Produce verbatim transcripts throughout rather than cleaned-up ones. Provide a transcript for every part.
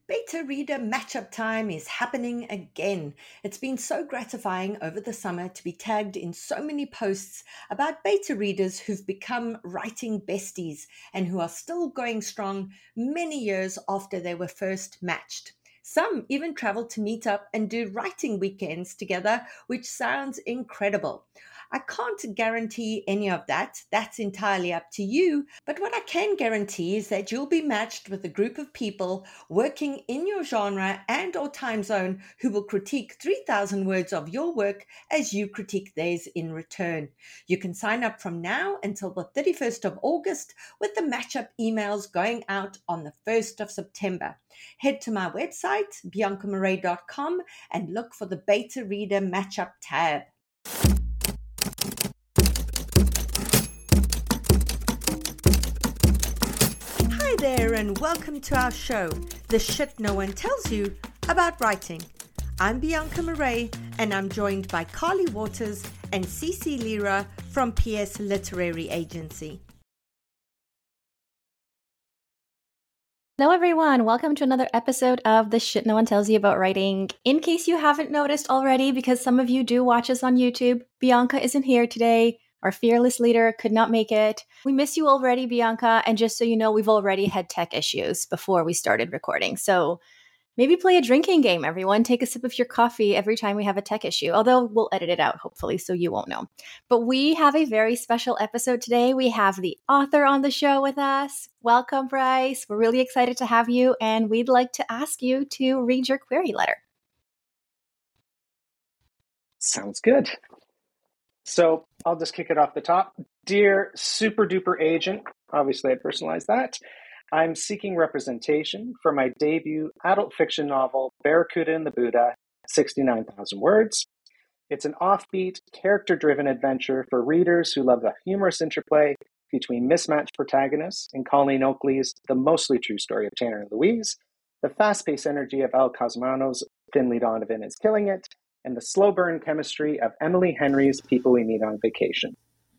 Beta Reader Matchup Time is happening again. It's been so gratifying over the summer to be tagged in so many posts about beta readers who've become writing besties and who are still going strong many years after they were first matched. Some even travel to meet up and do writing weekends together, which sounds incredible. I can't guarantee any of that. That's entirely up to you. But what I can guarantee is that you'll be matched with a group of people working in your genre and or time zone who will critique three thousand words of your work as you critique theirs in return. You can sign up from now until the thirty-first of August with the matchup emails going out on the first of September. Head to my website, bianca marais dot com, and look for the Beta Reader Matchup tab. Hi there, and welcome to our show, The Shit No One Tells You About Writing. I'm Bianca Marais, and I'm joined by Carly Waters and Cece Lira from P S Literary Agency. Hello, everyone. Welcome to another episode of The Shit No One Tells You About Writing. In case you haven't noticed already, because some of you do watch us on YouTube, Bianca isn't here today. Our fearless leader could not make it. We miss you already, Bianca. And just so you know, we've already had tech issues before we started recording. So maybe play a drinking game, everyone. Take a sip of your coffee every time we have a tech issue, although we'll edit it out, hopefully, so you won't know. But we have a very special episode today. We have the author on the show with us. Welcome, Bryce. We're really excited to have you, and we'd like to ask you to read your query letter. Sounds good. So I'll just kick it off the top. Dear super duper agent, obviously I personalized that. I'm seeking representation for my debut adult fiction novel, Barracuda and the Buddha, sixty-nine thousand words. It's an offbeat, character-driven adventure for readers who love the humorous interplay between mismatched protagonists in Colleen Oakley's The Mostly True Story of Tanner and Louise, the fast-paced energy of Al Cosmano's Finley Donovan is Killing It, and the slow-burn chemistry of Emily Henry's People We Meet on Vacation.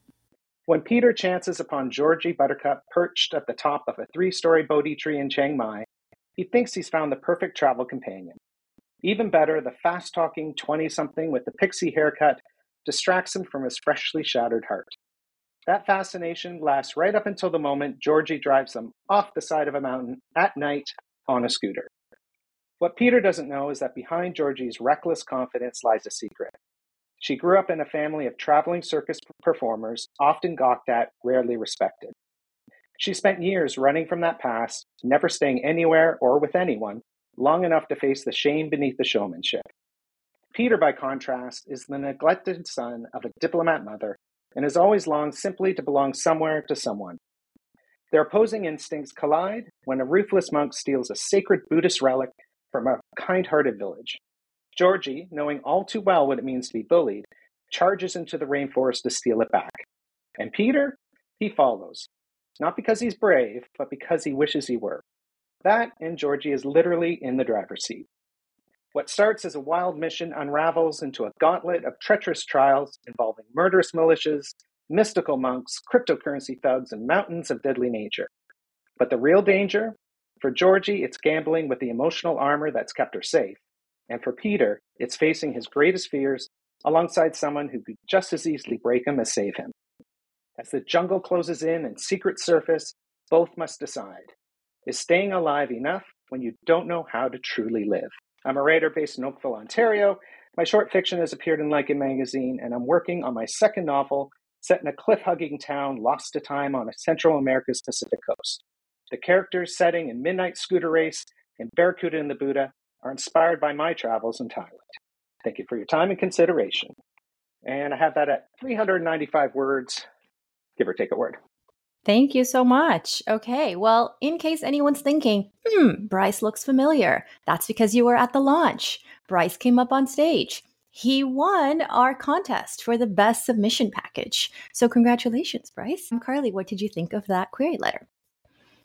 When Peter chances upon Georgie Buttercup perched at the top of a three-story Bodhi tree in Chiang Mai, he thinks he's found the perfect travel companion. Even better, the fast-talking twenty-something with the pixie haircut distracts him from his freshly shattered heart. That fascination lasts right up until the moment Georgie drives him off the side of a mountain at night on a scooter. What Peter doesn't know is that behind Georgie's reckless confidence lies a secret. She grew up in a family of traveling circus performers, often gawked at, rarely respected. She spent years running from that past, never staying anywhere or with anyone long enough to face the shame beneath the showmanship. Peter, by contrast, is the neglected son of a diplomat mother and has always longed simply to belong somewhere to someone. Their opposing instincts collide when a ruthless monk steals a sacred Buddhist relic from a kind-hearted village. Georgie, knowing all too well what it means to be bullied, charges into the rainforest to steal it back. And Peter, he follows. Not because he's brave, but because he wishes he were. That, and Georgie is literally in the driver's seat. What starts as a wild mission unravels into a gauntlet of treacherous trials involving murderous militias, mystical monks, cryptocurrency thugs, and mountains of deadly nature. But the real danger? For Georgie, it's gambling with the emotional armor that's kept her safe. And for Peter, it's facing his greatest fears alongside someone who could just as easily break him as save him. As the jungle closes in and secrets surface, both must decide. Is staying alive enough when you don't know how to truly live? I'm a writer based in Oakville, Ontario. My short fiction has appeared in Lycan magazine, and I'm working on my second novel set in a cliff-hugging town lost to time on Central America's Pacific coast. The characters, setting, and midnight scooter race in Barracuda and the Buddha are inspired by my travels in Thailand. Thank you for your time and consideration. And I have that at three hundred ninety-five words, give or take a word. Thank you so much. Okay, well, in case anyone's thinking, hmm, Bryce looks familiar, that's because you were at the launch. Bryce came up on stage. He won our contest for the best submission package. So congratulations, Bryce. Carly, what did you think of that query letter?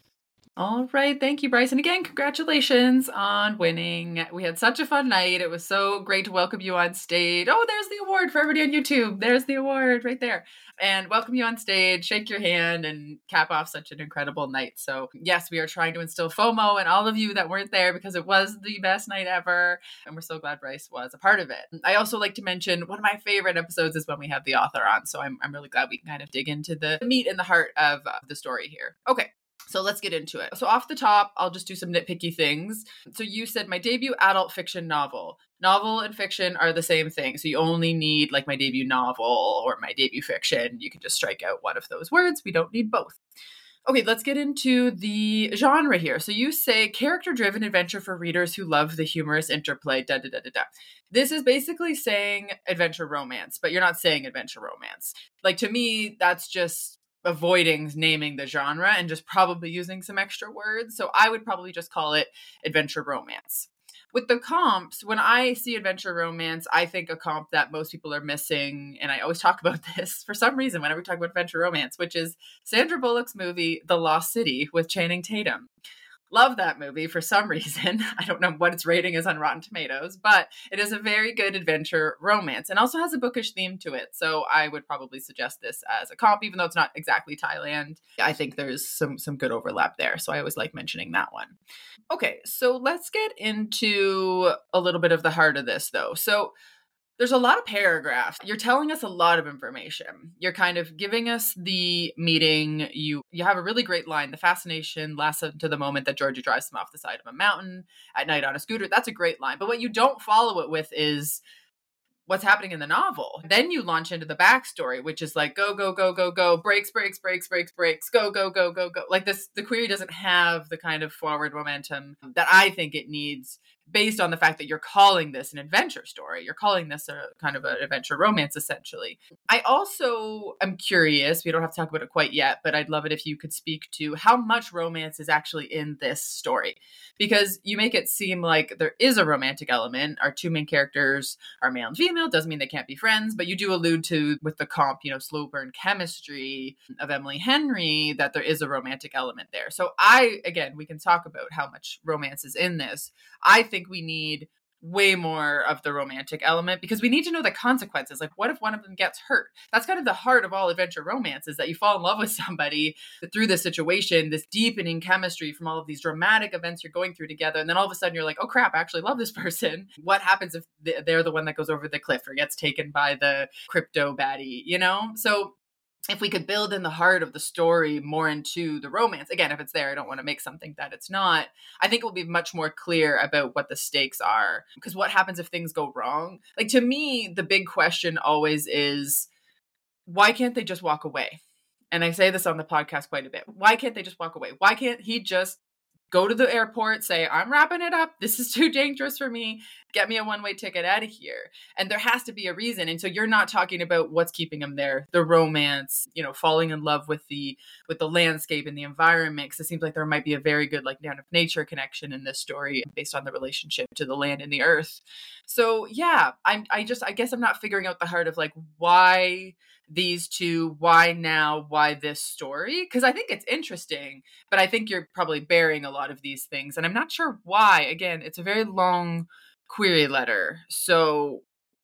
All right. Thank you, Bryce. And again, congratulations on winning. We had such a fun night. It was so great to welcome you on stage. Oh, there's the award for everybody on YouTube. There's the award right there. And welcome you on stage, shake your hand, and cap off such an incredible night. So yes, we are trying to instill FOMO in all of you that weren't there because it was the best night ever. And we're so glad Bryce was a part of it. I also like to mention one of my favorite episodes is when we have the author on. So I'm, I'm really glad we can kind of dig into the meat and the heart of uh, the story here. Okay. So let's get into it. So off the top, I'll just do some nitpicky things. So you said my debut adult fiction novel. Novel and fiction are the same thing. So you only need like my debut novel or my debut fiction. You can just strike out one of those words. We don't need both. Okay, let's get into the genre here. So you say character-driven adventure for readers who love the humorous interplay, da da da da da. This is basically saying adventure romance, but you're not saying adventure romance. Like to me, that's just avoiding naming the genre and just probably using some extra words. So I would probably just call it adventure romance. With the comps, when I see adventure romance, I think a comp that most people are missing, and I always talk about this for some reason whenever we talk about adventure romance, which is Sandra Bullock's movie, The Lost City with Channing Tatum. Love that movie for some reason. I don't know what its rating is on Rotten Tomatoes, but it is a very good adventure romance and also has a bookish theme to it. So I would probably suggest this as a comp, even though it's not exactly Thailand. I think there's some, some good overlap there. So I always like mentioning that one. Okay, so let's get into a little bit of the heart of this though. So there's a lot of paragraphs. You're telling us a lot of information. You're kind of giving us the meeting. You you have a really great line. The fascination lasts until the moment that Georgie drives him off the side of a mountain at night on a scooter. That's a great line. But what you don't follow it with is what's happening in the novel. Then you launch into the backstory, which is like, go, go, go, go, go, breaks, breaks, breaks, breaks, breaks, go, go, go, go, go. Like this, the query doesn't have the kind of forward momentum that I think it needs based on the fact that you're calling this an adventure story. You're calling this a kind of an adventure romance, essentially. I also am curious, we don't have to talk about it quite yet, but I'd love it if you could speak to how much romance is actually in this story. Because you make it seem like there is a romantic element. Our two main characters are male and female. Doesn't mean they can't be friends, but you do allude to, with the comp, you know, slow burn chemistry of Emily Henry, that there is a romantic element there. So I, again, we can talk about how much romance is in this. I think we need way more of the romantic element because we need to know the consequences. Like, what if one of them gets hurt? That's kind of the heart of all adventure romance, is that you fall in love with somebody through this situation, this deepening chemistry from all of these dramatic events you're going through together. And then all of a sudden you're like, oh crap, I actually love this person. What happens if they're the one that goes over the cliff or gets taken by the crypto baddie, you know? So if we could build in the heart of the story more into the romance, again, if it's there, I don't want to make something that it's not. I think it will be much more clear about what the stakes are. Because what happens if things go wrong? Like, to me, the big question always is, why can't they just walk away? And I say this on the podcast quite a bit. Why can't they just walk away? Why can't he just go to the airport, say, I'm wrapping it up. This is too dangerous for me. Get me a one-way ticket out of here. And there has to be a reason. And so you're not talking about what's keeping him there, the romance, you know, falling in love with the with the landscape and the environment. Because it seems like there might be a very good, like, nature connection in this story based on the relationship to the land and the earth. So yeah, I'm I just I guess I'm not figuring out the heart of like why these two, why now, why this story? Because I think it's interesting, but I think you're probably bearing a lot of these things. And I'm not sure why. Again, it's a very long query letter. So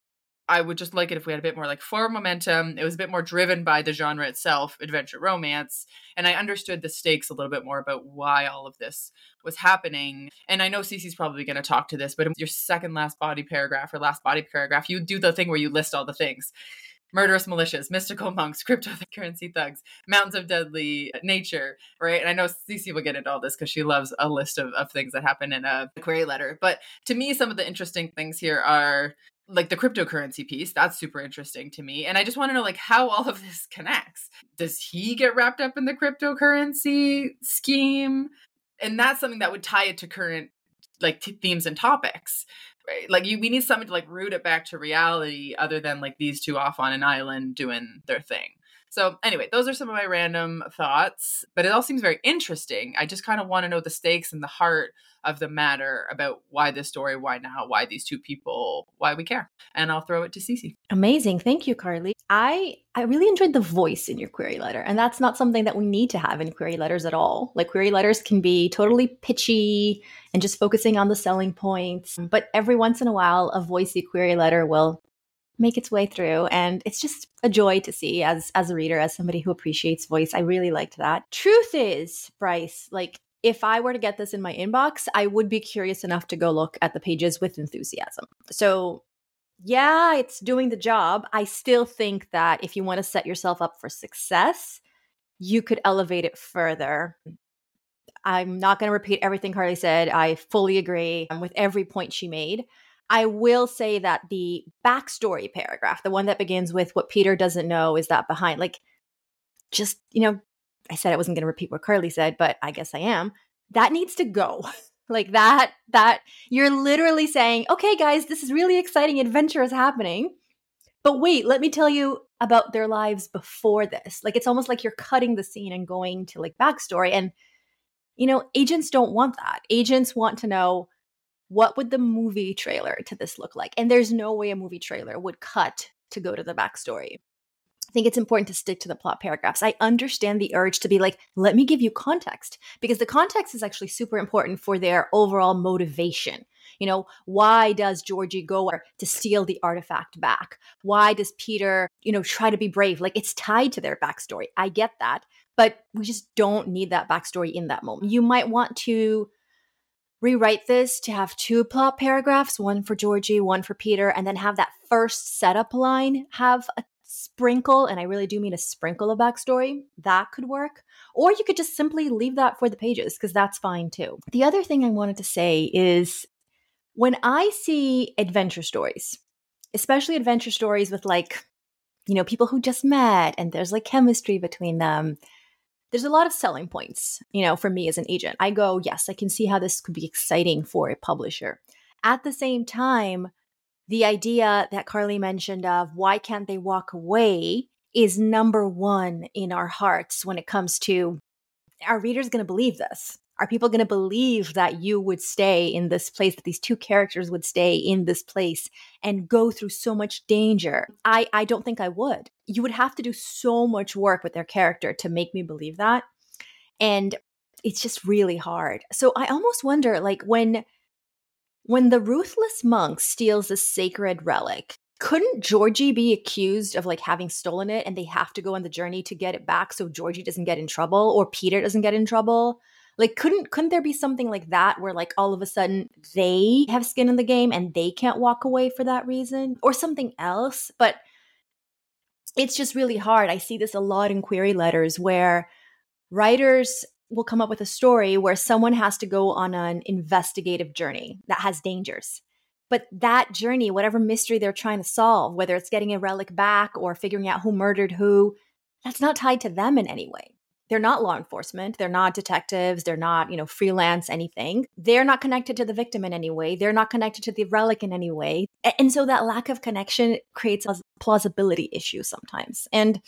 I would just like it if we had a bit more like forward momentum. It was a bit more driven by the genre itself, adventure romance. And I understood the stakes a little bit more about why all of this was happening. And I know Cece's probably going to talk to this, but in your second last body paragraph or last body paragraph, you do the thing where you list all the things. Murderous militias, mystical monks, cryptocurrency thugs, mountains of deadly nature, right? And I know Cece will get into all this because she loves a list of, of things that happen in a query letter. But to me, some of the interesting things here are like the cryptocurrency piece. That's super interesting to me. And I just want to know like how all of this connects. Does he get wrapped up in the cryptocurrency scheme? And that's something that would tie it to current like t- themes and topics. Right? Like you, we need something to like root it back to reality other than like these two off on an island doing their thing. So anyway, those are some of my random thoughts, but it all seems very interesting. I just kind of want to know the stakes and the heart of the matter about why this story, why now, why these two people, why we care. And I'll throw it to Cece. Amazing. Thank you, Carly. I, I really enjoyed the voice in your query letter. And that's not something that we need to have in query letters at all. Like query letters can be totally pitchy and just focusing on the selling points. But every once in a while, a voicey query letter will make its way through. And it's just a joy to see as, as a reader, as somebody who appreciates voice. I really liked that. Truth is, Bryce, like if I were to get this in my inbox, I would be curious enough to go look at the pages with enthusiasm. So yeah, it's doing the job. I still think that if you want to set yourself up for success, you could elevate it further. I'm not going to repeat everything Carly said. I fully agree with every point she made. I will say that the backstory paragraph, the one that begins with what Peter doesn't know is that behind, like, just, you know, I said I wasn't going to repeat what Carly said, but I guess I am. That needs to go. Like that, that you're literally saying, okay, guys, this is really exciting. Adventure is happening. But wait, let me tell you about their lives before this. Like, it's almost like you're cutting the scene and going to like backstory. And, you know, agents don't want that. Agents want to know, what would the movie trailer to this look like? And there's no way a movie trailer would cut to go to the backstory. I think it's important to stick to the plot paragraphs. I understand the urge to be like, let me give you context, because the context is actually super important for their overall motivation. You know, why does Georgie go to steal the artifact back? Why does Peter, you know, try to be brave? Like, it's tied to their backstory. I get that, but we just don't need that backstory in that moment. You might want to rewrite this to have two plot paragraphs, one for Georgie, one for Peter, and then have that first setup line have a sprinkle, and I really do mean a sprinkle of backstory. That could work. Or you could just simply leave that for the pages, because that's fine too. The other thing I wanted to say is when I see adventure stories, especially adventure stories with like, you know, people who just met and there's like chemistry between them, there's a lot of selling points, you know, for me as an agent. I go, yes, I can see how this could be exciting for a publisher. At the same time, the idea that Carly mentioned of why can't they walk away is number one in our hearts when it comes to, are readers going to believe this? Are people going to believe that you would stay in this place, that these two characters would stay in this place and go through so much danger? I, I don't think I would. You would have to do so much work with their character to make me believe that. And it's just really hard. So I almost wonder, like, when when the ruthless monk steals a sacred relic, couldn't Georgie be accused of like having stolen it and they have to go on the journey to get it back so Georgie doesn't get in trouble or Peter doesn't get in trouble? Like, couldn't couldn't there be something like that where like all of a sudden they have skin in the game and they can't walk away for that reason, or something else? But it's just really hard. I see this a lot in query letters where writers will come up with a story where someone has to go on an investigative journey that has dangers. But that journey, whatever mystery they're trying to solve, whether it's getting a relic back or figuring out who murdered who, that's not tied to them in any way. They're not law enforcement. They're not detectives. They're not, you know, freelance anything. They're not connected to the victim in any way. They're not connected to the relic in any way. And so that lack of connection creates a plausibility issue sometimes. And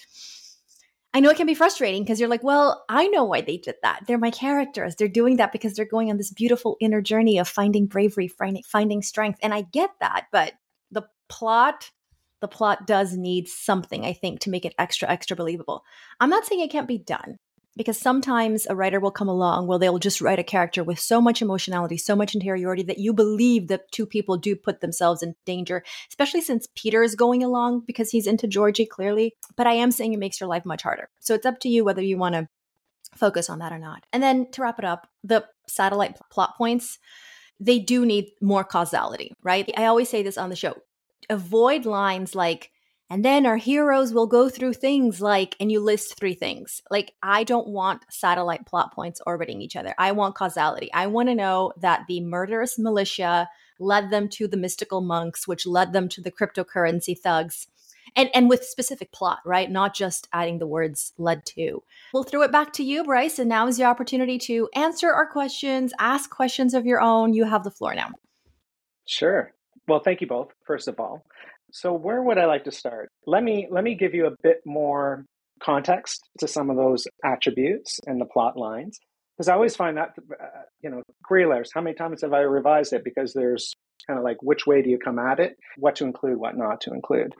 I know it can be frustrating because you're like, well, I know why they did that. They're my characters. They're doing that because they're going on this beautiful inner journey of finding bravery, finding strength. And I get that. But the plot, the plot does need something, I think, to make it extra, extra believable. I'm not saying it can't be done, because sometimes a writer will come along where they'll just write a character with so much emotionality, so much interiority that you believe that two people do put themselves in danger, especially since Peter is going along because he's into Georgie, clearly. But I am saying it makes your life much harder. So it's up to you whether you want to focus on that or not. And then to wrap it up, the satellite plot points, they do need more causality, right? I always say this on the show. Avoid lines like, and then our heroes will go through things like, and you list three things. Like, I don't want satellite plot points orbiting each other. I want causality. I want to know that the murderous militia led them to the mystical monks, which led them to the cryptocurrency thugs. And, and with specific plot, right? Not just adding the words led to. We'll throw it back to you, Bryce. And now is your opportunity to answer our questions, ask questions of your own. You have the floor now. Sure. Well, thank you both, first of all. So where would I like to start? Let me let me give you a bit more context to some of those attributes and the plot lines. Because I always find that, uh, you know, query letters, how many times have I revised it? Because there's kind of like, which way do you come at it? What to include, what not to include.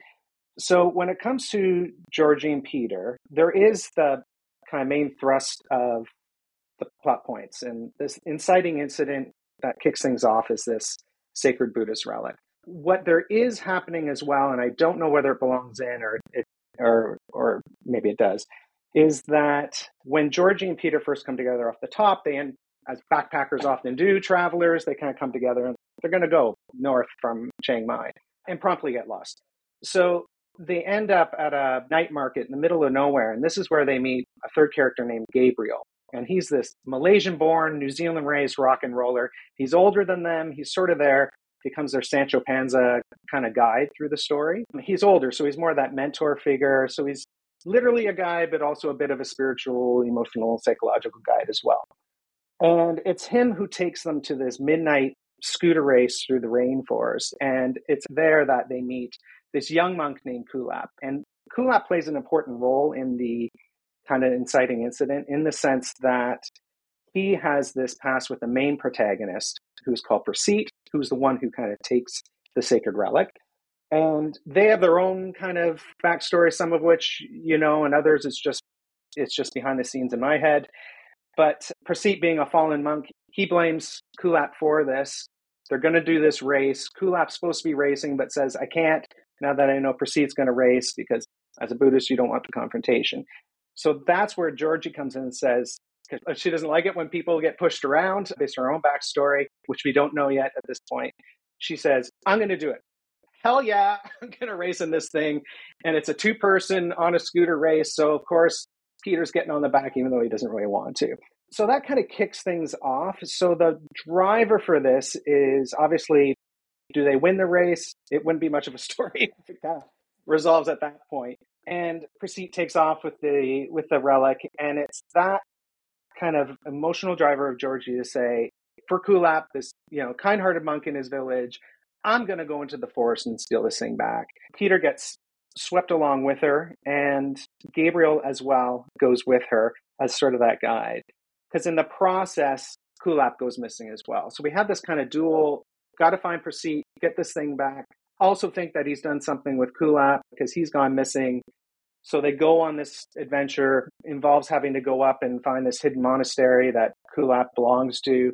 So when it comes to Georgie and Peter, there is the kind of main thrust of the plot points. And this inciting incident that kicks things off is this sacred Buddhist relic. What there is happening as well, and I don't know whether it belongs in or it, or or maybe it does, is that when Georgie and Peter first come together off the top, they end, as backpackers often do, travelers, they kind of come together and they're going to go north from Chiang Mai and promptly get lost. So they end up at a night market in the middle of nowhere, and this is where they meet a third character named Gabriel. And he's this Malaysian-born, New Zealand-raised rock and roller. He's older than them. He's sort of their, becomes their Sancho Panza kind of guide through the story. He's older, so he's more that mentor figure. So he's literally a guide, but also a bit of a spiritual, emotional, psychological guide as well. And it's him who takes them to this midnight scooter race through the rainforest. And it's there that they meet this young monk named Kulap. And Kulap plays an important role in the kind of inciting incident in the sense that he has this past with the main protagonist, who's called Prasit, who's the one who kind of takes the sacred relic. And they have their own kind of backstory, some of which, you know, and others it's just it's just behind the scenes in my head. But Prasit, being a fallen monk, he blames Kulap for this. They're going to do this race. Kulap's supposed to be racing, but says, I can't, now that I know Prasit's going to race, because as a Buddhist, you don't want the confrontation. So that's where Georgie comes in and says, because she doesn't like it when people get pushed around based on her own backstory, which we don't know yet at this point. She says, I'm going to do it. Hell yeah, I'm going to race in this thing. And it's a two-person on a scooter race. So, of course, Peter's getting on the back, even though he doesn't really want to. So that kind of kicks things off. So the driver for this is obviously, do they win the race? It wouldn't be much of a story if it kind of resolves at that point. And Prasit takes off with the with the relic. And it's that kind of emotional driver of Georgie to say, for Kulap, this, you know, kind-hearted monk in his village, I'm going to go into the forest and steal this thing back. Peter gets swept along with her, and Gabriel as well goes with her as sort of that guide. Because in the process, Kulap goes missing as well. So we have this kind of dual, got to find Prasit, get this thing back. Also think that he's done something with Kulap because he's gone missing. So they go on this adventure, involves having to go up and find this hidden monastery that Kulap belongs to.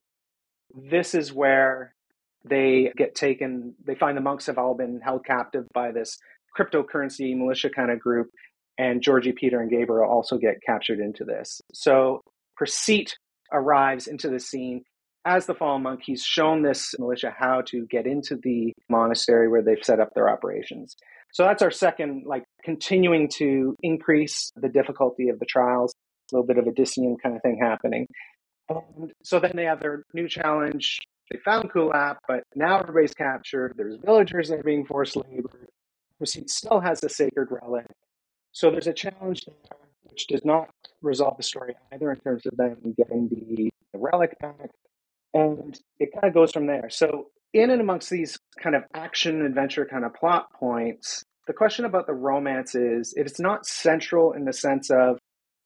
This is where they get taken, they find the monks have all been held captive by this cryptocurrency militia kind of group, and Georgie, Peter, and Gabriel also get captured into this. So Prasit arrives into the scene as the fallen monk. He's shown this militia how to get into the monastery where they've set up their operations. So that's our second, like, continuing to increase the difficulty of the trials, a little bit of Odyssean kind of thing happening. And so then they have their new challenge. They found Kulap, but now everybody's captured. There's villagers that are being forced labor. Prasit still has the sacred relic. So there's a challenge there, which does not resolve the story either in terms of them getting the, the relic back. And it kind of goes from there. So in and amongst these kind of action adventure kind of plot points, the question about the romance is, it's not central in the sense of,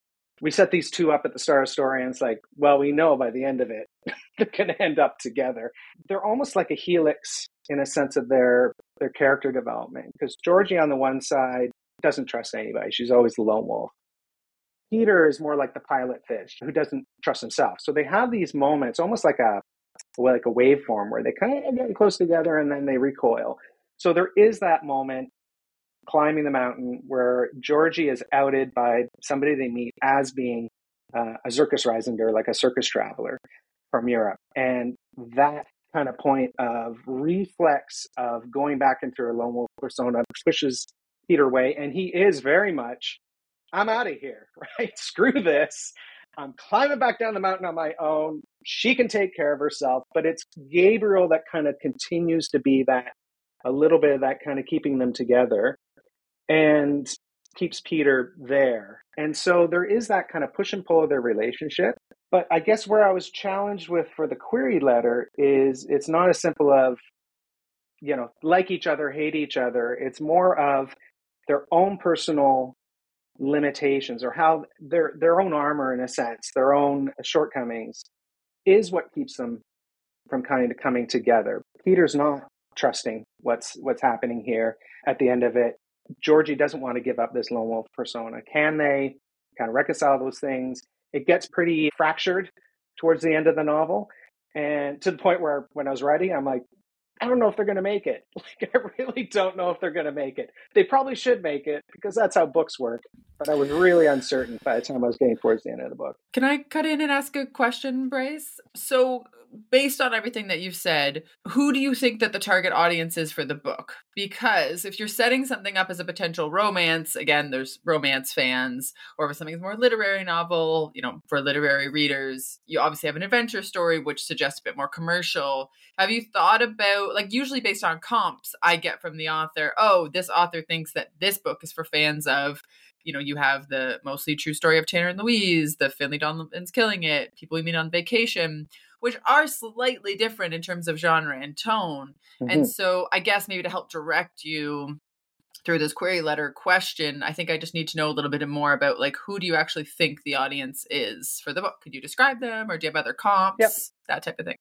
we set these two up at the start of the story and it's like, well, we know by the end of it, they're going to end up together. They're almost like a helix in a sense of their, their character development. Because Georgie on the one side doesn't trust anybody. She's always the lone wolf. Peter is more like the pilot fish who doesn't trust himself. So they have these moments, almost like a like a waveform where they kind of get close together and then they recoil. So there is that moment climbing the mountain where Georgie is outed by somebody they meet as being uh, a circus reisender, like a circus traveler from Europe. And that kind of point of reflex of going back into her lone wolf persona pushes Peter away. And he is very much, I'm out of here, right? Screw this. I'm climbing back down the mountain on my own. She can take care of herself. But it's Gabriel that kind of continues to be that, a little bit of that kind of keeping them together and keeps Peter there. And so there is that kind of push and pull of their relationship. But I guess where I was challenged with for the query letter is it's not as simple of, you know, like each other, hate each other. It's more of their own personal limitations or how their their own armor, in a sense, their own shortcomings, is what keeps them from kind of coming together. Peter's not trusting what's what's happening here at the end of it. Georgie doesn't want to give up this lone wolf persona. Can they kind of reconcile those things? It gets pretty fractured towards the end of the novel, and to the point where when I was writing, I'm like, I don't know if they're going to make it. Like, I really don't know if they're going to make it. They probably should make it because that's how books work. But I was really uncertain by the time I was getting towards the end of the book. Can I cut in and ask a question, Bryce? So based on everything that you've said, who do you think that the target audience is for the book? Because if you're setting something up as a potential romance, again, there's romance fans, or if something's more literary novel, you know, for literary readers, you obviously have an adventure story, which suggests a bit more commercial. Have you thought about, like, usually based on comps, I get from the author, oh, this author thinks that this book is for fans of, you know, you have the mostly true story of Tanner and Louise, the Finley Donovan's Killing It, People We Meet on Vacation, which are slightly different in terms of genre and tone. Mm-hmm. And so I guess maybe to help direct you through this query letter question, I think I just need to know a little bit more about, like, who do you actually think the audience is for the book? Could you describe them, or do you have other comps? Yep. That type of thing.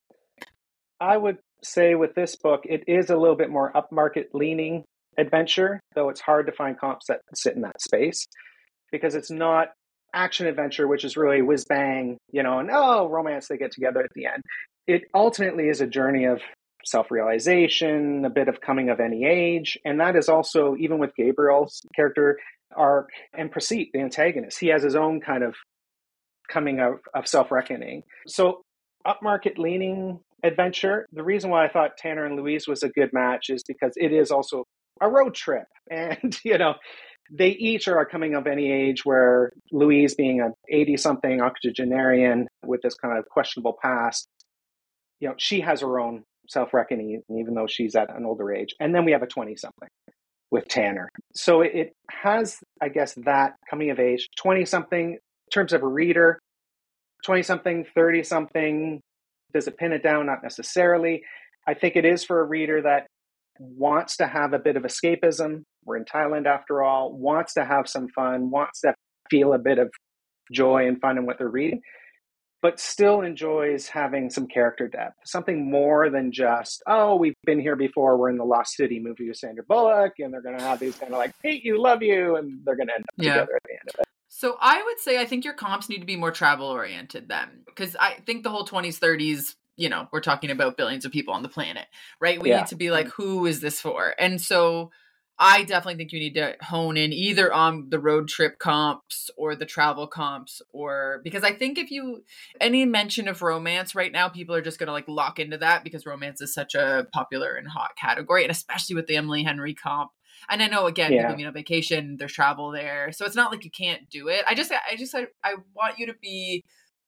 I would say with this book, it is a little bit more upmarket leaning adventure, though it's hard to find comps that sit in that space because it's not action adventure, which is really whiz bang, you know, and oh, romance, they get together at the end. It ultimately is a journey of self-realization, a bit of coming of any age. And that is also, even with Gabriel's character arc and Praseet, the antagonist, he has his own kind of coming of, of self-reckoning. So upmarket leaning adventure. The reason why I thought Tanner and Louise was a good match is because it is also a road trip. And, you know, they each are coming of any age, where Louise, being an eighty-something octogenarian with this kind of questionable past, you know, she has her own self-reckoning, even though she's at an older age. And then we have a twenty-something with Tanner. So it has, I guess, that coming of age, twenty-something in terms of a reader, twenty-something, thirty-something. Does it pin it down? Not necessarily. I think it is for a reader that wants to have a bit of escapism. We're in Thailand after all, wants to have some fun, wants to feel a bit of joy and fun in what they're reading, but still enjoys having some character depth, something more than just, oh, we've been here before, we're in the Lost City movie with Sandra Bullock, and they're going to have these kind of like, hate you, love you, and they're going to end up yeah. together at the end of it. So I would say I think your comps need to be more travel oriented then, because I think the whole twenties, thirties, you know, we're talking about billions of people on the planet, right? We yeah. need to be like, who is this for? And so I definitely think you need to hone in either on the road trip comps or the travel comps, or because I think if you, any mention of romance right now, people are just going to like lock into that because romance is such a popular and hot category. And especially with the Emily Henry comp. And I know, again, yeah. people meet on vacation, there's travel there. So it's not like you can't do it. I just, I just, I, I want you to be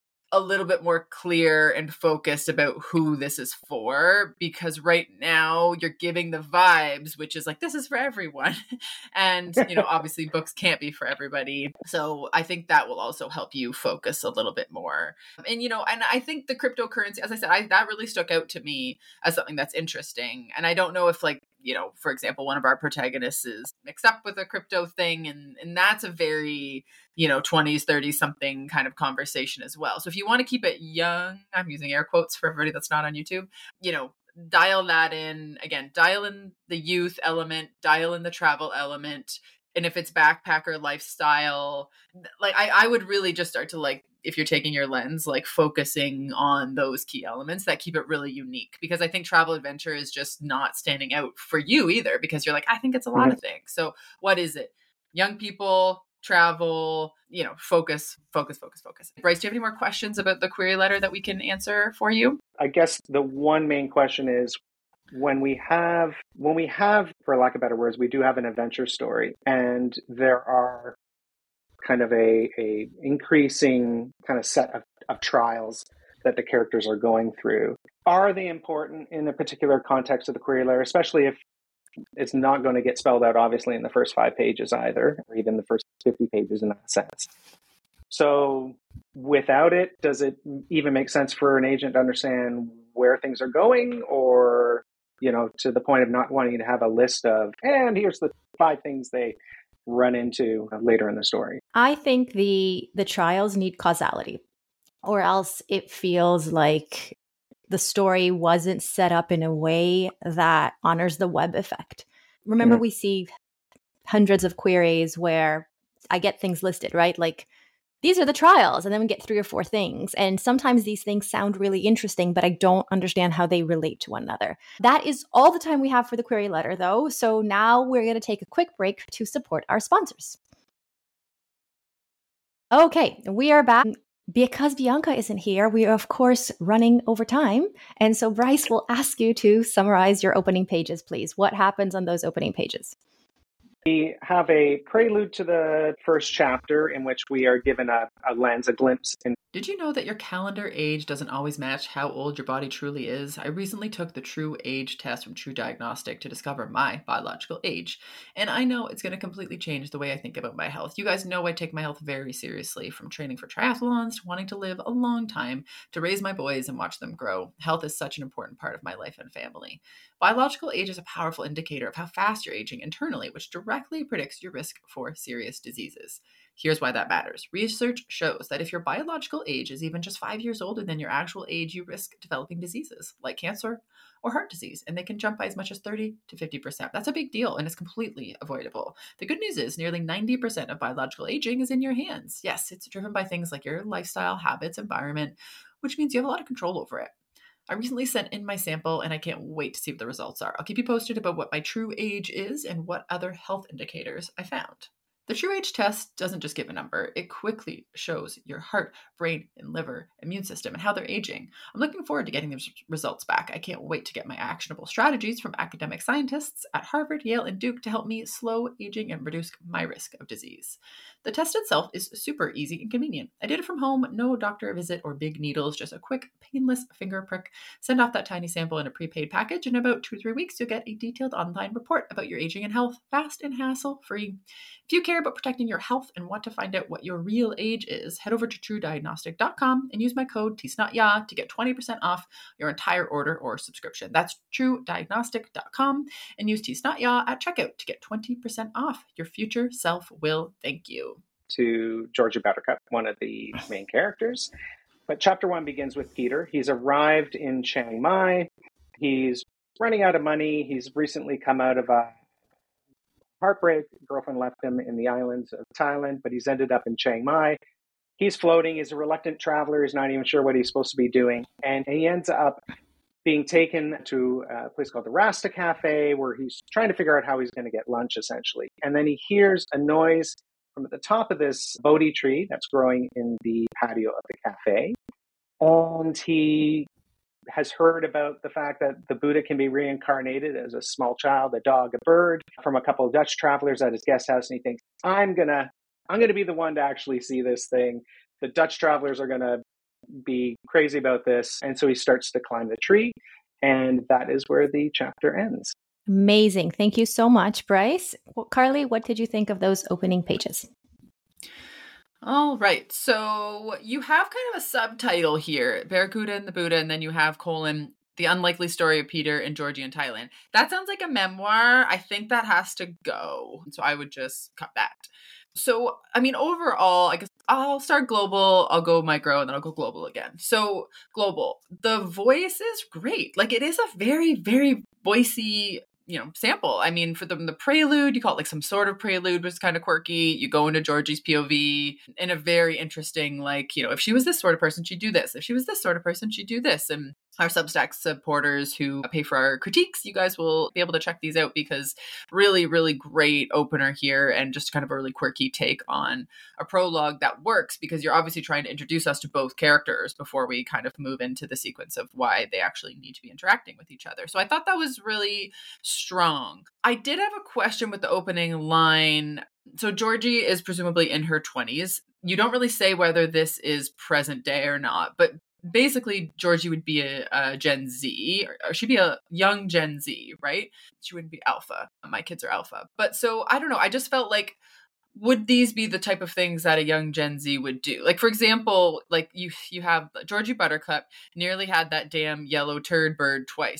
a little bit more clear and focused about who this is for, because right now you're giving the vibes, which is like, this is for everyone. And, you know, obviously books can't be for everybody. So I think that will also help you focus a little bit more. And, you know, and I think the cryptocurrency, as I said, I, that really stuck out to me as something that's interesting. And I don't know if, like, you know, for example, one of our protagonists is mixed up with a crypto thing. And, and that's a very, you know, twenties, thirties something kind of conversation as well. So if you want to keep it young, I'm using air quotes for everybody that's not on YouTube, you know, dial that in. Again, dial in the youth element, dial in the travel element. And if it's backpacker lifestyle, like I, I would really just start to, like, if you're taking your lens, like focusing on those key elements that keep it really unique, because I think travel adventure is just not standing out for you either, because you're like, I think it's a lot mm-hmm. of things. So what is it? Young people, travel, you know, focus, focus, focus, focus. Bryce, do you have any more questions about the query letter that we can answer for you? I guess the one main question is, when we have, when we have, for lack of better words, we do have an adventure story, and there are kind of a, a increasing kind of set of, of trials that the characters are going through. Are they important in a particular context of the query letter, especially if it's not going to get spelled out, obviously, in the first five pages either, or even the first fifty pages in that sense? So without it, does it even make sense for an agent to understand where things are going, or, you know, to the point of not wanting to have a list of, and here's the five things they run into later in the story. I think the the trials need causality, or else it feels like the story wasn't set up in a way that honors the web effect. Remember, mm-hmm. we see hundreds of queries where I get things listed, right? Like, these are the trials, and then we get three or four things. And sometimes these things sound really interesting, but I don't understand how they relate to one another. That is all the time we have for the query letter, though. So now we're going to take a quick break to support our sponsors. Okay, we are back. Because Bianca isn't here, we are, of course, running over time. And so Bryce will ask you to summarize your opening pages, please. What happens on those opening pages? We have a prelude to the first chapter in which we are given a, a lens, a glimpse. In- Did you know that your calendar age doesn't always match how old your body truly is? I recently took the True Age test from True Diagnostic to discover my biological age. And I know it's going to completely change the way I think about my health. You guys know I take my health very seriously, from training for triathlons to wanting to live a long time to raise my boys and watch them grow. Health is such an important part of my life and family. Biological age is a powerful indicator of how fast you're aging internally, which directly predicts your risk for serious diseases. Here's why that matters. Research shows that if your biological age is even just five years older than your actual age, you risk developing diseases like cancer or heart disease, and they can jump by as much as thirty to fifty percent. That's a big deal, and it's completely avoidable. The good news is nearly ninety percent of biological aging is in your hands. Yes, it's driven by things like your lifestyle, habits, environment, which means you have a lot of control over it. I recently sent in my sample, and I can't wait to see what the results are. I'll keep you posted about what my true age is and what other health indicators I found. The True Age test doesn't just give a number. It quickly shows your heart, brain, and liver, immune system, and how they're aging. I'm looking forward to getting these results back. I can't wait to get my actionable strategies from academic scientists at Harvard, Yale, and Duke to help me slow aging and reduce my risk of disease. The test itself is super easy and convenient. I did it from home, no doctor visit or big needles, just a quick, painless finger prick. Send off that tiny sample in a prepaid package. In about two or three weeks, you'll get a detailed online report about your aging and health, fast and hassle-free. If you care about protecting your health and want to find out what your real age is, head over to true diagnostic dot com and use my code TSNOTYA to get twenty percent off your entire order or subscription. That's true diagnostic dot com and use TSNOTYA at checkout to get twenty percent off. Your future self will thank you. To Georgie Buttercup, one of the main characters. But chapter one begins with Peter. He's arrived in Chiang Mai. He's running out of money. He's recently come out of a heartbreak. Girlfriend left him in the islands of Thailand, but he's ended up in Chiang Mai. He's floating. He's a reluctant traveler. He's not even sure what he's supposed to be doing. And he ends up being taken to a place called the Rasta Cafe, where he's trying to figure out how he's going to get lunch, essentially. And then he hears a noise from at the top of this Bodhi tree that's growing in the patio of the cafe. And he has heard about the fact that the Buddha can be reincarnated as a small child, a dog, a bird, from a couple of Dutch travelers at his guest house. And he thinks, I'm gonna, I'm gonna be the one to actually see this thing. The Dutch travelers are gonna be crazy about this. And so he starts to climb the tree. And that is where the chapter ends. Amazing. Thank you so much, Bryce. Well, Carly, what did you think of those opening pages? All right. So you have kind of a subtitle here, Barracuda and the Buddha, and then you have colon, The Unlikely Story of Peter and Georgie in Thailand. That sounds like a memoir. I think that has to go. So I would just cut that. So, I mean, overall, I guess I'll start global, I'll go micro, and then I'll go global again. So global, the voice is great. Like, it is a very, very voicey, you know, sample. I mean, for the, the prelude, you call it like some sort of prelude, which is kind of quirky. You go into Georgie's P O V in a very interesting, like, you know, if she was this sort of person, she'd do this. If she was this sort of person, she'd do this. And our Substack supporters who pay for our critiques, you guys will be able to check these out, because really, really great opener here, and just kind of a really quirky take on a prologue that works, because you're obviously trying to introduce us to both characters before we kind of move into the sequence of why they actually need to be interacting with each other. So I thought that was really strong. I did have a question with the opening line. So Georgie is presumably in her twenties. You don't really say whether this is present day or not, but basically, Georgie would be a, a Gen Z, or, or she'd be a young Gen Z, right? She wouldn't be Alpha. My kids are Alpha. But so, I don't know. I just felt like, would these be the type of things that a young Gen Z would do? Like, for example, like you you have Georgie Buttercup nearly had that damn yellow turd bird twice.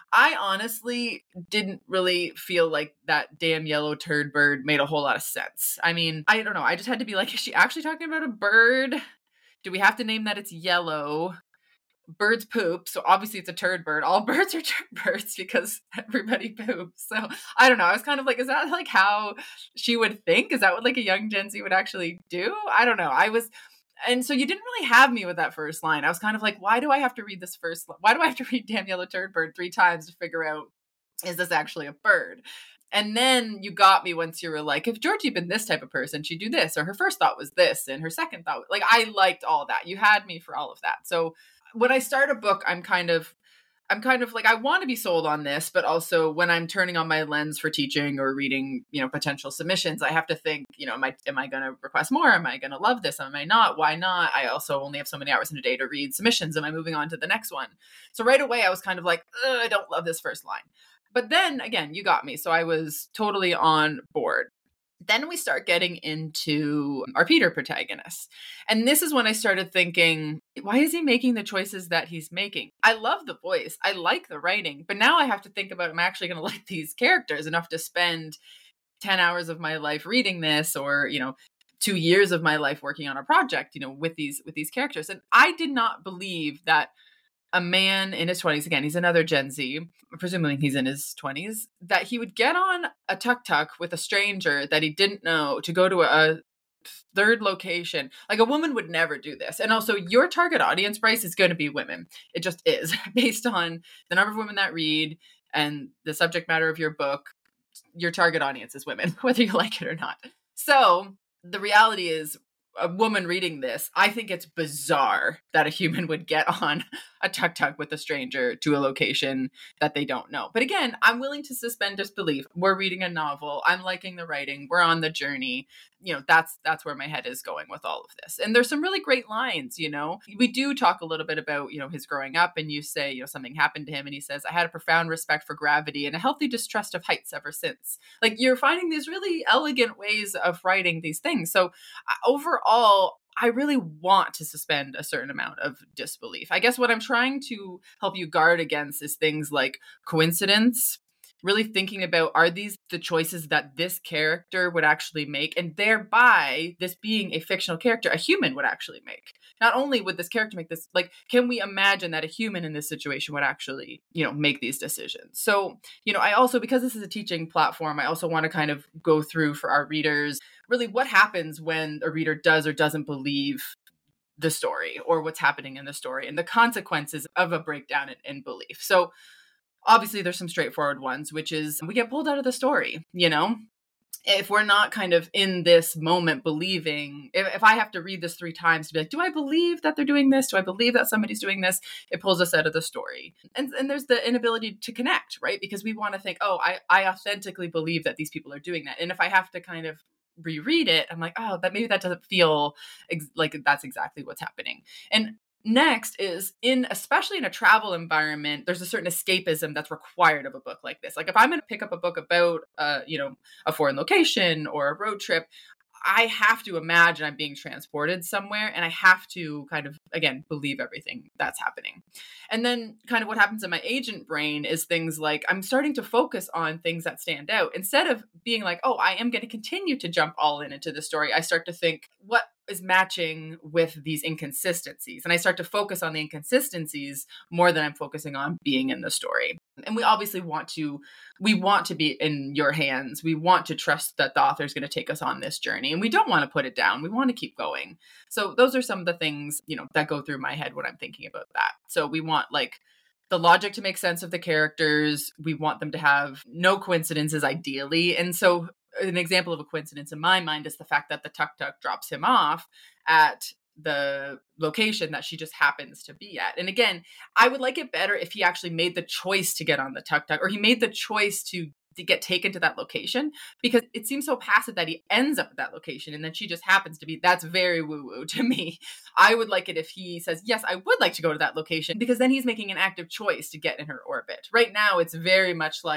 I honestly didn't really feel like that damn yellow turd bird made a whole lot of sense. I mean, I don't know. I just had to be like, is she actually talking about a bird? Do we have to name that it's yellow? Birds poop, so obviously it's a turd bird. All birds are turd birds because everybody poops. So I don't know. I was kind of like, is that like how she would think? Is that what like a young Gen Z would actually do? I don't know. I was, and so you didn't really have me with that first line. I was kind of like, why do I have to read this first? Why do I have to read damn yellow turd bird three times to figure out, is this actually a bird? And then you got me once you were like, if Georgie had been this type of person, she'd do this, or her first thought was this, and her second thought, like I liked all that. You had me for all of that. So when I start a book, I'm kind of, I'm kind of like, I want to be sold on this, but also when I'm turning on my lens for teaching or reading, you know, potential submissions, I have to think, you know, am I, am I going to request more? Am I going to love this? Am I not? Why not? I also only have so many hours in a day to read submissions. Am I moving on to the next one? So right away, I was kind of like, I don't love this first line. But then again, you got me. So I was totally on board. Then we start getting into our Peter protagonist. And this is when I started thinking, why is he making the choices that he's making? I love the voice. I like the writing. But now I have to think about, am I actually going to like these characters enough to spend ten hours of my life reading this, or, you know, two years of my life working on a project, you know, with these, with these characters. And I did not believe that a man in his twenties, again, he's another Gen Z, presumably he's in his twenties, that he would get on a tuk-tuk with a stranger that he didn't know to go to a third location. Like a woman would never do this. And also your target audience, Bryce, is going to be women. It just is based on the number of women that read and the subject matter of your book. Your target audience is women, whether you like it or not. So the reality is, a woman reading this, I think it's bizarre that a human would get on a tuk-tuk with a stranger to a location that they don't know. But again, I'm willing to suspend disbelief. We're reading a novel. I'm liking the writing. We're on the journey. You know, that's that's where my head is going with all of this. And there's some really great lines, you know. We do talk a little bit about, you know, his growing up, and you say, you know, something happened to him and he says, I had a profound respect for gravity and a healthy distrust of heights ever since. Like, you're finding these really elegant ways of writing these things. So uh, overall, I really want to suspend a certain amount of disbelief. I guess what I'm trying to help you guard against is things like coincidence, really thinking about, are these the choices that this character would actually make? And thereby, this being a fictional character, a human would actually make. Not only would this character make this, like, can we imagine that a human in this situation would actually, you know, make these decisions? So, you know, I also, because this is a teaching platform, I also want to kind of go through for our readers, really what happens when a reader does or doesn't believe the story or what's happening in the story and the consequences of a breakdown in, in belief. So, obviously, there's some straightforward ones, which is we get pulled out of the story, you know? If we're not kind of in this moment believing, if, if I have to read this three times to be like, do I believe that they're doing this? Do I believe that somebody's doing this? It pulls us out of the story. And, and there's the inability to connect, right? Because we want to think, oh, I, I authentically believe that these people are doing that. And if I have to kind of reread it, I'm like, oh, that maybe that doesn't feel ex- like that's exactly what's happening. And next is in, especially in a travel environment, there's a certain escapism that's required of a book like this. Like if I'm going to pick up a book about, uh, you know, a foreign location or a road trip, I have to imagine I'm being transported somewhere, and I have to kind of, again, believe everything that's happening. And then kind of what happens in my agent brain is things like I'm starting to focus on things that stand out. Instead of being like, oh, I am going to continue to jump all in into the story, I start to think, what is matching with these inconsistencies? And I start to focus on the inconsistencies more than I'm focusing on being in the story. And we obviously want to, we want to be in your hands. We want to trust that the author is going to take us on this journey, and we don't want to put it down. We want to keep going. So those are some of the things, you know, that go through my head when I'm thinking about that. So we want like the logic to make sense of the characters. We want them to have no coincidences ideally. And so an example of a coincidence in my mind is the fact that the tuk-tuk drops him off at the location that she just happens to be at. And again, I would like it better if he actually made the choice to get on the tuk-tuk, or he made the choice to, to get taken to that location, because it seems so passive that he ends up at that location and then she just happens to be. That's very woo-woo to me. I would like it if he says, yes, I would like to go to that location, because then he's making an active choice to get in her orbit. Right now, it's very much like,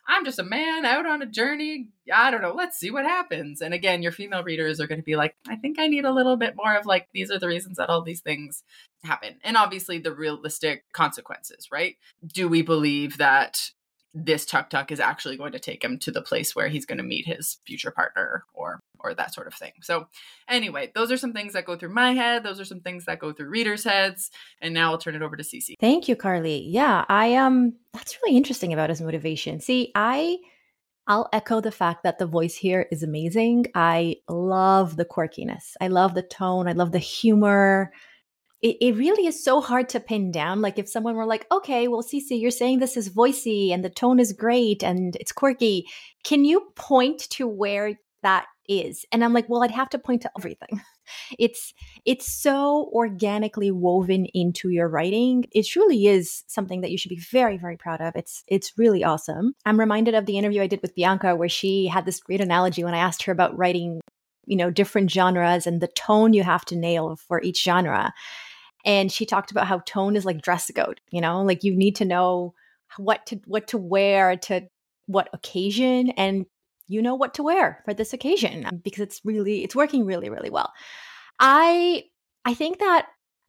I'm just a man out on a journey. I don't know. Let's see what happens. And again, your female readers are going to be like, I think I need a little bit more of like, these are the reasons that all these things happen. And obviously the realistic consequences, right? Do we believe that this tuk tuk is actually going to take him to the place where he's going to meet his future partner or or that sort of thing. So anyway, those are some things that go through my head. Those are some things that go through readers' heads. And now I'll turn it over to Cece. Thank you, Carly. Yeah, I um that's really interesting about his motivation. See, I I'll echo the fact that the voice here is amazing. I love the quirkiness. I love the tone. I love the humor. It, it really is so hard to pin down. Like if someone were like, okay, well, Cece, you're saying this is voicey and the tone is great and it's quirky. Can you point to where that is? And I'm like, well, I'd have to point to everything. It's it's so organically woven into your writing. It truly is something that you should be very, very proud of. It's it's really awesome. I'm reminded of the interview I did with Bianca where she had this great analogy when I asked her about writing, you know, different genres and the tone you have to nail for each genre. And she talked about how tone is like dress code, you know, like you need to know what to what to wear to what occasion, and you know what to wear for this occasion because it's really it's working really, really well. I I think that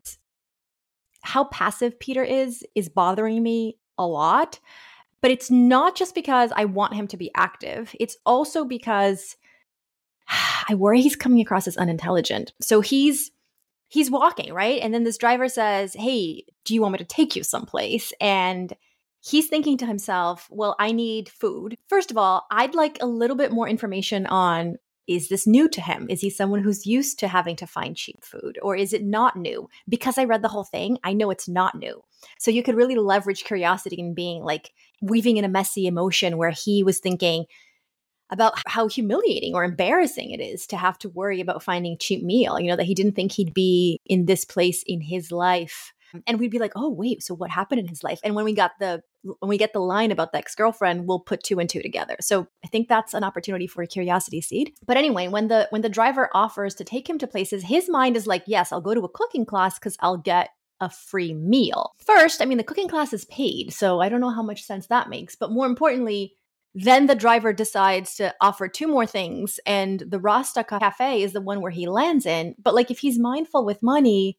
how passive Peter is is bothering me a lot, but it's not just because I want him to be active. It's also because I worry he's coming across as unintelligent. So he's He's walking, right? And then this driver says, hey, do you want me to take you someplace? And he's thinking to himself, well, I need food. First of all, I'd like a little bit more information on, is this new to him? Is he someone who's used to having to find cheap food? Or is it not new? Because I read the whole thing, I know it's not new. So you could really leverage curiosity in being like weaving in a messy emotion where he was thinking about how humiliating or embarrassing it is to have to worry about finding a cheap meal, you know, that he didn't think he'd be in this place in his life. And we'd be like, oh, wait, so what happened in his life? And when we got the, when we get the line about the ex-girlfriend, we'll put two and two together. So I think that's an opportunity for a curiosity seed. But anyway, when the, when the driver offers to take him to places, his mind is like, yes, I'll go to a cooking class because I'll get a free meal. First, I mean, the cooking class is paid, so I don't know how much sense that makes. But more importantly, then the driver decides to offer two more things, and the Rasta Cafe is the one where he lands in. But like, if he's mindful with money,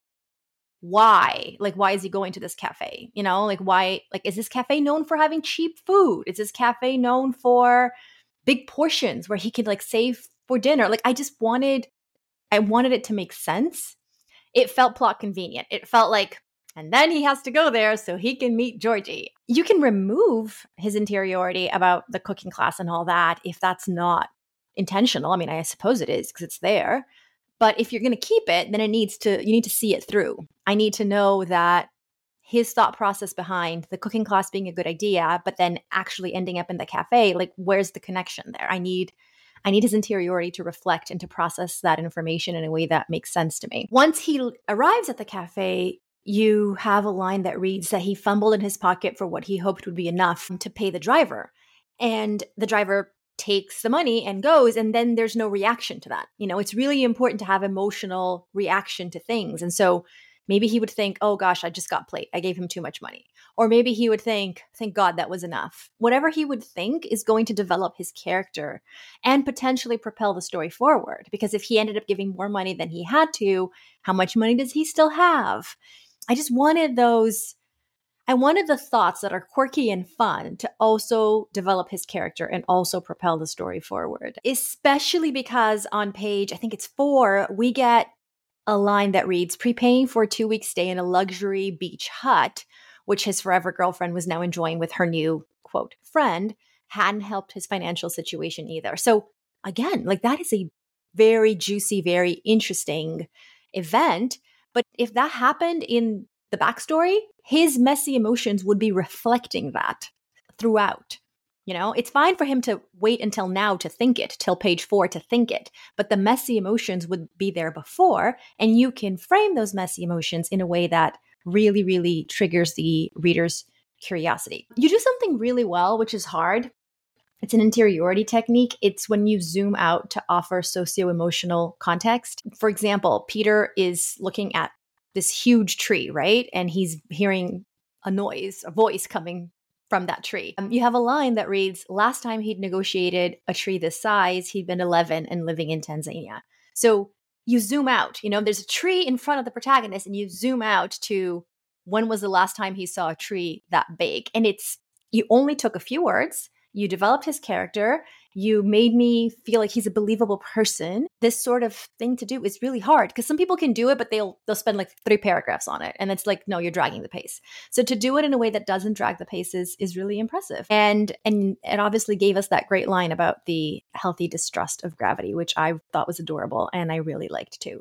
why? Like, why is he going to this cafe? You know, like why, like, is this cafe known for having cheap food? Is this cafe known for big portions where he could like save for dinner? Like, I just wanted, I wanted it to make sense. It felt plot convenient. It felt like, and then he has to go there so he can meet Georgie. You can remove his interiority about the cooking class and all that if that's not intentional. I mean, I suppose it is because it's there. But if you're going to keep it, then it needs to, you need to see it through. I need to know that his thought process behind the cooking class being a good idea, but then actually ending up in the cafe, like where's the connection there? I need I need his interiority to reflect and to process that information in a way that makes sense to me. Once he arrives at the cafe, you have a line that reads that he fumbled in his pocket for what he hoped would be enough to pay the driver. And the driver takes the money and goes, and then there's no reaction to that. You know, it's really important to have emotional reaction to things. And so maybe he would think, oh gosh, I just got played. I gave him too much money. Or maybe he would think, thank God that was enough. Whatever he would think is going to develop his character and potentially propel the story forward. Because if he ended up giving more money than he had to, how much money does he still have? I just wanted those, I wanted the thoughts that are quirky and fun to also develop his character and also propel the story forward. Especially because on page, I think it's four, we get a line that reads, prepaying for a two-week stay in a luxury beach hut, which his forever girlfriend was now enjoying with her new, quote, friend, hadn't helped his financial situation either. So again, like that is a very juicy, very interesting event. But if that happened in the backstory, his messy emotions would be reflecting that throughout. You know, it's fine for him to wait until now to think it, till page four to think it, but the messy emotions would be there before, and you can frame those messy emotions in a way that really, really triggers the reader's curiosity. You do something really well, which is hard. It's an interiority technique. It's when you zoom out to offer socio-emotional context. For example, Peter is looking at this huge tree, right? And he's hearing a noise, a voice coming from that tree. Um, you have a line that reads, last time he'd negotiated a tree this size, he'd been eleven and living in Tanzania. So you zoom out, you know, there's a tree in front of the protagonist and you zoom out to when was the last time he saw a tree that big? And it's, you only took a few words, you developed his character, you made me feel like he's a believable person. This sort of thing to do is really hard because some people can do it, but they'll they'll spend like three paragraphs on it. And it's like, no, you're dragging the pace. So to do it in a way that doesn't drag the pace is, is really impressive. And and it obviously gave us that great line about the healthy distrust of gravity, which I thought was adorable and I really liked too.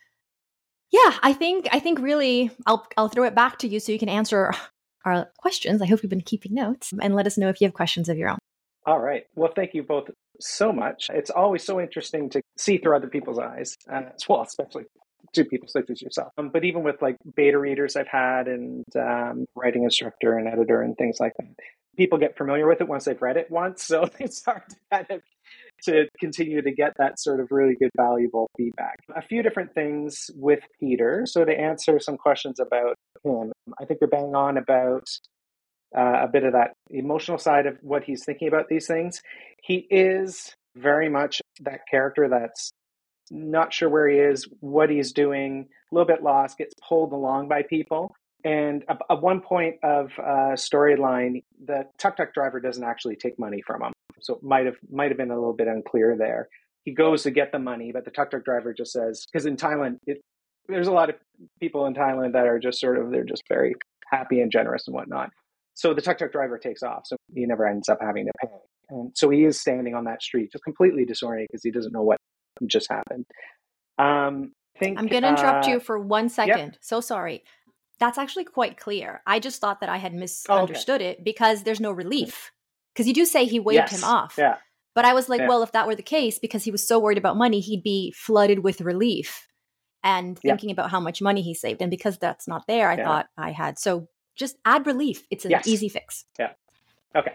Yeah, I think I think really I'll I'll throw it back to you so you can answer our questions. I hope you've been keeping notes and let us know if you have questions of your own. All right. Well, thank you both so much. It's always so interesting to see through other people's eyes uh, as well, especially to people such as yourself. Um, but even with like beta readers I've had and um, writing instructor and editor and things like that, people get familiar with it once they've read it once. So it's hard to kind of to continue to get that sort of really good, valuable feedback. A few different things with Peter. So to answer some questions about him, I think you're bang on about Uh, a bit of that emotional side of what he's thinking about these things. He is very much that character that's not sure where he is, what he's doing, a little bit lost, gets pulled along by people. And at, at one point of uh, storyline, the tuk-tuk driver doesn't actually take money from him. So it might have might have been a little bit unclear there. He goes to get the money, but the tuk-tuk driver just says, because in Thailand, it, there's a lot of people in Thailand that are just sort of, they're just very happy and generous and whatnot. So the tuk-tuk driver takes off, so he never ends up having to pay. And so he is standing on that street, just completely disoriented because he doesn't know what just happened. Um, I think, I'm going to interrupt uh, you for one second. Yep. So sorry. That's actually quite clear. I just thought that I had misunderstood oh, okay. it because there's no relief. Because you do say he waved yes. him off. Yeah. But I was like, yeah. well, if that were the case, because he was so worried about money, he'd be flooded with relief and thinking yep. about how much money he saved. And because that's not there, I yeah. thought I had. So just add relief. It's an yes. easy fix. Yeah. Okay.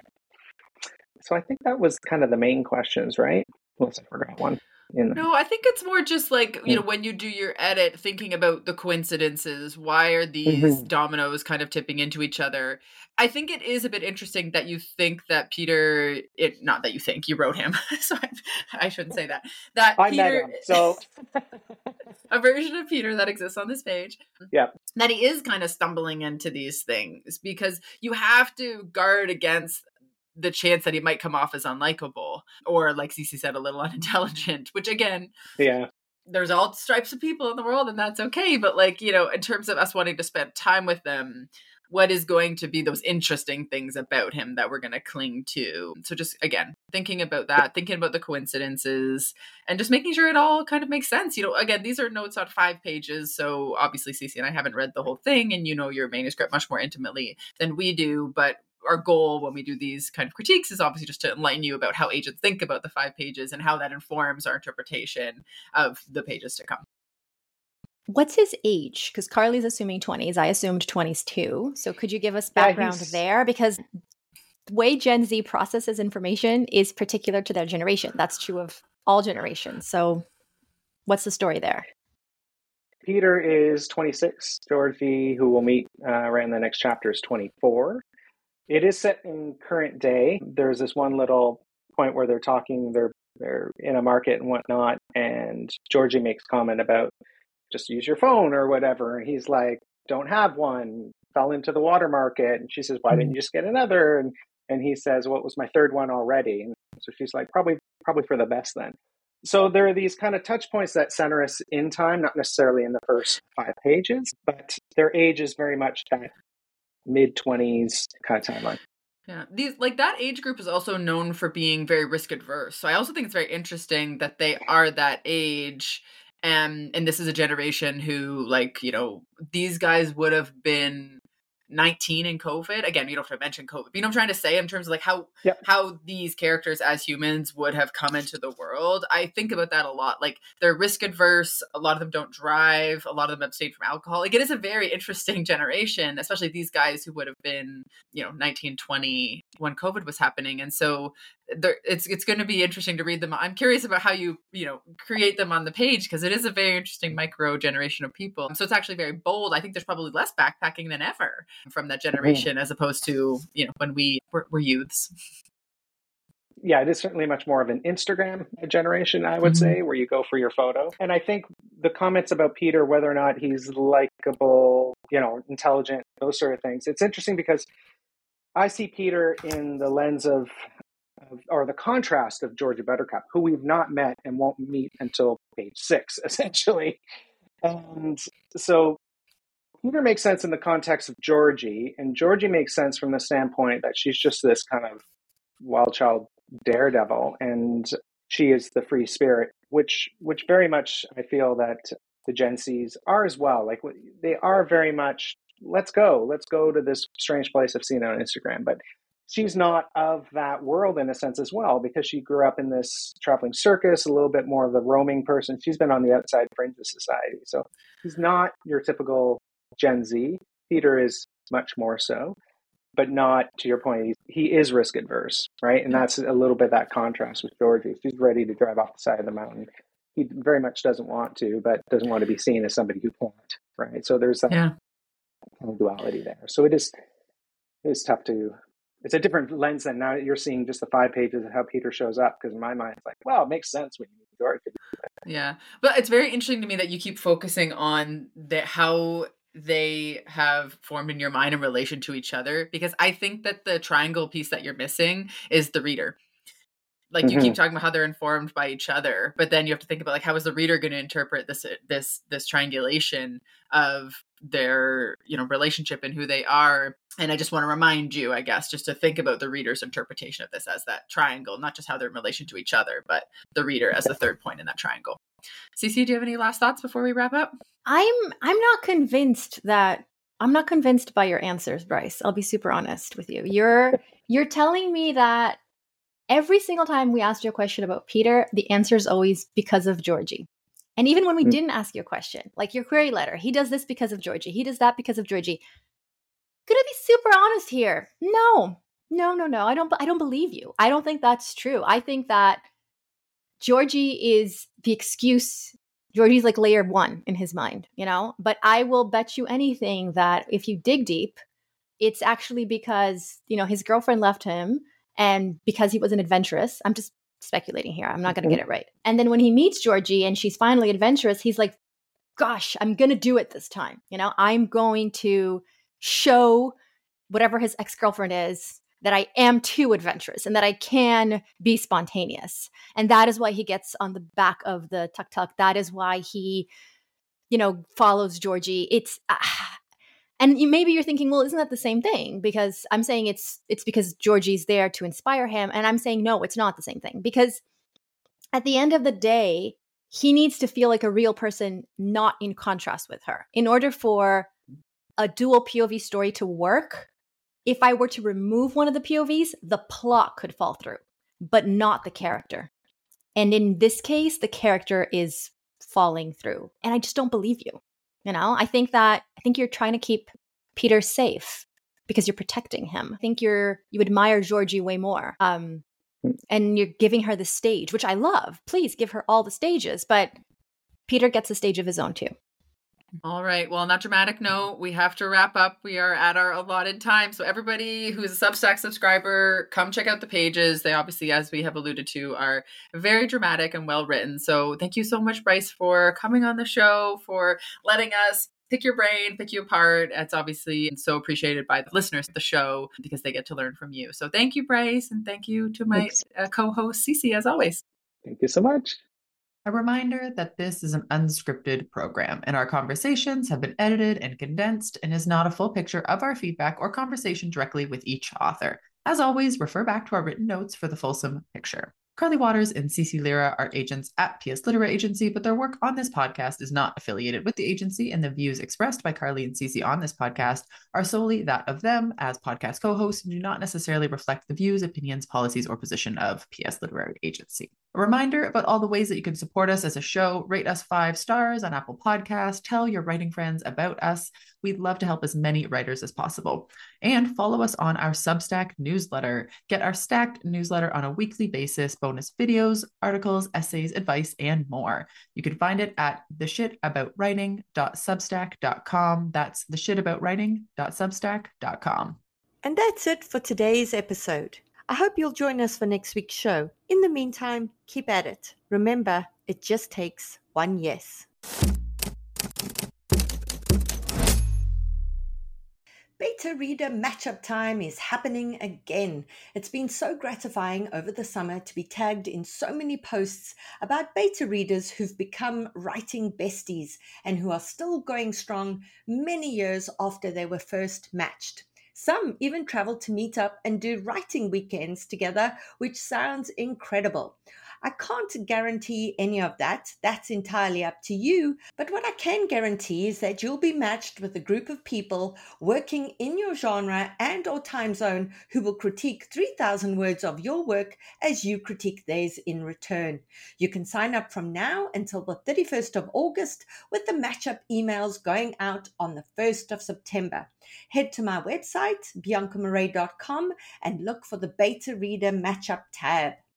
So I think that was kind of the main questions, right? Unless I forgot one. In no, I think it's more just like, you know, when you do your edit, thinking about the coincidences. Why are these mm-hmm. dominoes kind of tipping into each other? I think it is a bit interesting that you think that Peter, it not that you think, you wrote him. so I, I shouldn't say that. That I Peter, met him, so a version of Peter that exists on this page. Yeah. That he is kind of stumbling into these things because you have to guard against the chance that he might come off as unlikable or, like Cece said, a little unintelligent, which again, yeah, there's all stripes of people in the world and that's okay. But like, you know, in terms of us wanting to spend time with them, what is going to be those interesting things about him that we're going to cling to? So just, again, thinking about that, thinking about the coincidences and just making sure it all kind of makes sense. You know, again, these are notes on five pages. So obviously Cece and I haven't read the whole thing and you know your manuscript much more intimately than we do. But our goal when we do these kind of critiques is obviously just to enlighten you about how agents think about the five pages and how that informs our interpretation of the pages to come. What's his age? Because Carly's assuming twenties. I assumed twenties too. So could you give us background yeah, there? Because the way Gen Z processes information is particular to their generation. That's true of all generations. So what's the story there? Peter is twenty-six. Georgie, who we'll meet uh, right in the next chapter, is twenty-four. It is set in current day. There's this one little point where they're talking, they're they're in a market and whatnot, and Georgie makes comment about just use your phone or whatever. And he's like, don't have one, fell into the water market. And she says, why didn't you just get another? And and he says, well, it was my third one already. And so she's like, probably probably for the best then. So there are these kind of touch points that center us in time, not necessarily in the first five pages, but their age is very much that mid-twenties kind of timeline. Yeah, these like that age group is also known for being very risk adverse. So I also think it's very interesting that they are that age. And and this is a generation who, like, you know, these guys would have been nineteen in COVID. Again, you don't have to mention COVID. But you know what I'm trying to say in terms of like how yep. how these characters as humans would have come into the world. I think about that a lot. Like they're risk adverse. A lot of them don't drive. A lot of them abstain from alcohol. Like it is a very interesting generation, especially these guys who would have been, you know, nineteen, twenty when COVID was happening. And so they're, it's it's going to be interesting to read them. I'm curious about how you, you know, create them on the page, because it is a very interesting micro generation of people. So it's actually very bold. I think there's probably less backpacking than ever from that generation, mm-hmm. as opposed to, you know, when we were, were youths. Yeah, it is certainly much more of an Instagram generation, I would mm-hmm. say, where you go for your photo. And I think the comments about Peter, whether or not he's likable, you know, intelligent, those sort of things, it's interesting because I see Peter in the lens of, of or the contrast of Georgie Buttercup, who we've not met and won't meet until page six, essentially. And so Peter makes sense in the context of Georgie, and Georgie makes sense from the standpoint that she's just this kind of wild child daredevil, and she is the free spirit, which which very much I feel that the Gen Zs are as well. Like they are very much, let's go, let's go to this strange place I've seen on Instagram. But she's not of that world in a sense as well, because she grew up in this traveling circus, a little bit more of a roaming person. She's been on the outside fringe of society. So he's not your typical Gen Z. Peter is much more so. But not, to your point, he, he is risk adverse, right? And that's a little bit that contrast with Georgie. She's ready to drive off the side of the mountain. He very much doesn't want to, but doesn't want to be seen as somebody who can't, right? So there's that yeah. kind of duality there. So it is, it is tough to, it's a different lens than now you're seeing just the five pages of how Peter shows up, because in my mind, it's like, well, it makes sense when you meet Georgie. Yeah. But it's very interesting to me that you keep focusing on the, how they have formed in your mind in relation to each other, because I think that the triangle piece that you're missing is the reader. Like you mm-hmm. keep talking about how they're informed by each other, but then you have to think about like, how is the reader going to interpret this, this, this triangulation of their, you know, relationship and who they are. And I just want to remind you, I guess, just to think about the reader's interpretation of this as that triangle, not just how they're in relation to each other, but the reader as the third point in that triangle. Cece, do you have any last thoughts before we wrap up? I'm I'm not convinced that I'm not convinced by your answers, Bryce. I'll be super honest with you. You're you're telling me that every single time we asked you a question about Peter, the answer is always because of Georgie. And even when we mm-hmm. didn't ask you a question, like your query letter, he does this because of Georgie. He does that because of Georgie. Gonna be super honest here. No, no, no, no. I don't I don't believe you. I don't think that's true. I think that Georgie is the excuse. Georgie's like layer one in his mind, you know? But I will bet you anything that if you dig deep, it's actually because, you know, his girlfriend left him and because he wasn't adventurous. I'm just speculating here. I'm not going to get it right. And then when he meets Georgie and she's finally adventurous, he's like, gosh, I'm going to do it this time. You know, I'm going to show whatever his ex-girlfriend is that I am too adventurous and that I can be spontaneous. And that is why he gets on the back of the tuk-tuk. That is why he, you know, follows Georgie. It's, uh, and you, maybe you're thinking, well, isn't that the same thing? Because I'm saying it's, it's because Georgie's there to inspire him. And I'm saying, no, it's not the same thing. Because at the end of the day, he needs to feel like a real person, not in contrast with her. In order for a dual P O V story to work, if I were to remove one of the P O Vs, the plot could fall through, but not the character. And in this case, the character is falling through. And I just don't believe you. You know, I think that, I think you're trying to keep Peter safe because you're protecting him. I think you're, you admire Georgie way more. Um, and you're giving her the stage, which I love. Please give her all the stages, but Peter gets a stage of his own too. All right. Well, on that dramatic note, we have to wrap up. We are at our allotted time. So everybody who's a Substack subscriber, come check out the pages. They obviously, as we have alluded to, are very dramatic and well written. So thank you so much, Bryce, for coming on the show, for letting us pick your brain, pick you apart. It's obviously so appreciated by the listeners of the show because they get to learn from you. So thank you, Bryce. And thank you to my uh, co-host, Cece, as always. Thank you so much. A reminder that this is an unscripted program and our conversations have been edited and condensed and is not a full picture of our feedback or conversation directly with each author. As always, refer back to our written notes for the fulsome picture. Carly Waters and Cece Lyra are agents at P S Literary Agency, but their work on this podcast is not affiliated with the agency, and the views expressed by Carly and Cece on this podcast are solely that of them as podcast co-hosts and do not necessarily reflect the views, opinions, policies, or position of P S Literary Agency. A reminder about all the ways that you can support us as a show: rate us five stars on Apple Podcasts, tell your writing friends about us. We'd love to help as many writers as possible. And follow us on our Substack newsletter. Get our stacked newsletter on a weekly basis, bonus videos, articles, essays, advice, and more. You can find it at the shit about writing dot substack dot com. That's the shit about writing dot substack dot com. And that's it for today's episode. I hope you'll join us for next week's show. In the meantime, keep at it. Remember, it just takes one yes. Beta reader matchup time is happening again. It's been so gratifying over the summer to be tagged in so many posts about beta readers who've become writing besties and who are still going strong many years after they were first matched. Some even travel to meet up and do writing weekends together, which sounds incredible. I can't guarantee any of that. That's entirely up to you. But what I can guarantee is that you'll be matched with a group of people working in your genre and or time zone who will critique three thousand words of your work as you critique theirs in return. You can sign up from now until the thirty-first of August, with the matchup emails going out on the first of September. Head to my website, bianca marais dot com, and look for the Beta Reader Matchup tab.